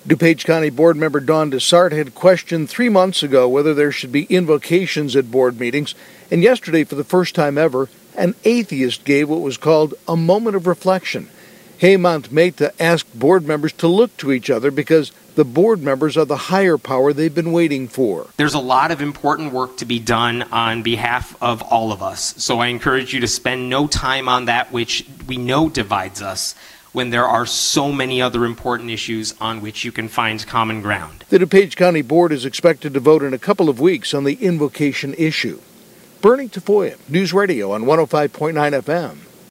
DuPage County Board member Dawn Dessart had questioned 3 months ago whether there should be invocations at board meetings, and yesterday, for the first time ever, an atheist gave what was called a moment of reflection. Hemant Mehta asked board members to look to each other because the board members are the higher power they've been waiting for. There's a lot of important work to be done on behalf of all of us, so I encourage you to spend no time on that which we know divides us, when there are so many other important issues on which you can find common ground. The DuPage County Board is expected to vote in a couple of weeks on the invocation issue. Bernie Tafoya, News Radio on 105.9 FM.